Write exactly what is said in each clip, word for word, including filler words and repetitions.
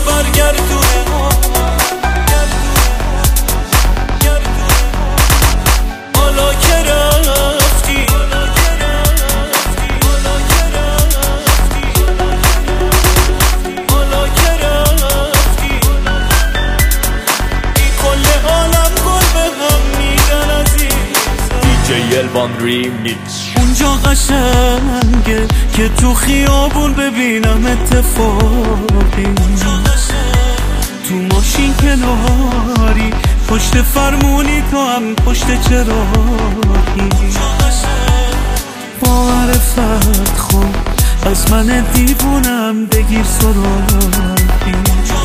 برگردونه حالا که رفتی حالا که رفتی این کل عالم گل به هم میدن عزیزم. دیجی الوان ریمیکس. اونجا قشنگه که تو خیابون ببینم اتفاقی، تو ماشین کناری پشت فرمونی تو هم پشت چراغی، با معرفت خود از من دیوونم بگیر سراغی.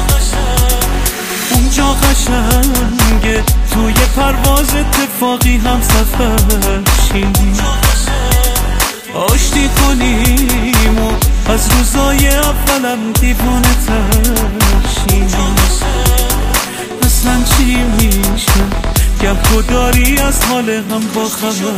اونجا قشنگه توی پرواز اتفاقی هم سفر شیم، آشتی کنیم و از روزای اولم دیوانه ترشیم. اصلا چی میشه گم تو داری از حال هم با خبر؟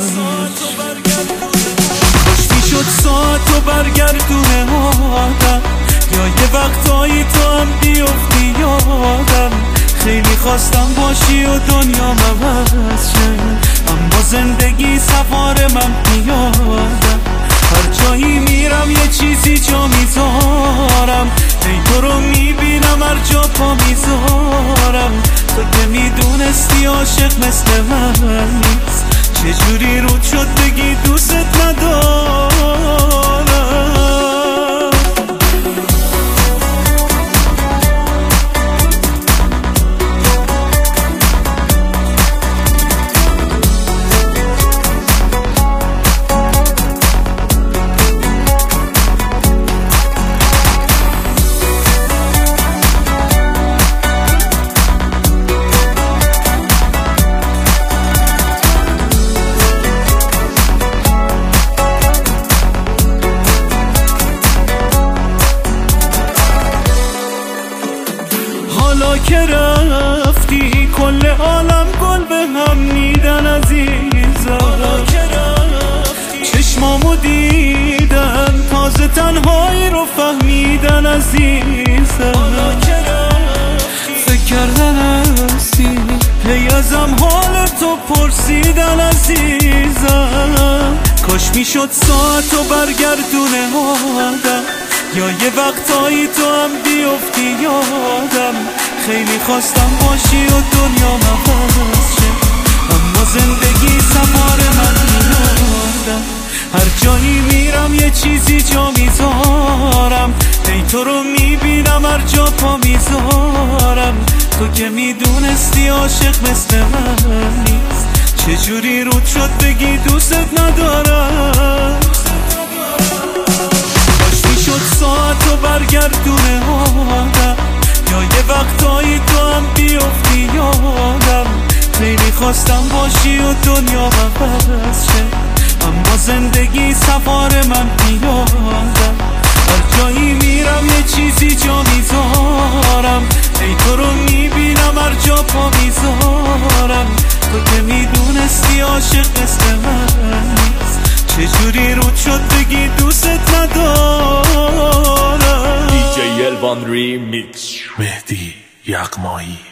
خوش میشد ساعت و برگردونه آدم، یا یه وقتایی تو هم بیفتی یادم. خیلی خواستم باشی و دنیا عوض شه، اما زندگی سوار من پیادم. هر جایی میرم یه چیزی جا میذارم، ای تو رو میبینم هر جا پا میذارم. تو که میدونستی عاشق مثل من نیست، چجوری رود شد بگی دوست ندارم. حالا که رفتی کل عالم گل به هم میدن عزیزم. چشمامو دیدن تازه تنهایی رو فهمیدن عزیزم. فکر کردن هستی هی ازم حال تو پرسیدن عزیزم. کاش میشد ساعت و برگردونه آدم، یا یه وقتایی تو هم بیفتی یادم. خیلی خواستم باشی و دنیا عوض شه، اما زندگی سوار من میادم. هر جایی میرم یه چیزی جا میذارم، ای تو رو میبینم هر جا پا میذارم. تو که میدونستی عاشق مثل من نیست، چجوری رود شد بگی دوست ندارم. شد ساعت و برگردونه آدم، یا یه وقتایی تو هم بیفتی یادم. خیلی خواستم باشی و دنیا عوض شه، اما زندگی سوار من پیادم. هر جایی میرم یه چیزی جا میذارم، ای تو رو میبینم هر جا پا میذارم. تو که میدونستی عاشق مثل من نیست، چجوری رود شد بگی دوست ندارم. دیجی الوان ریمیکس. مهدی یغمایی.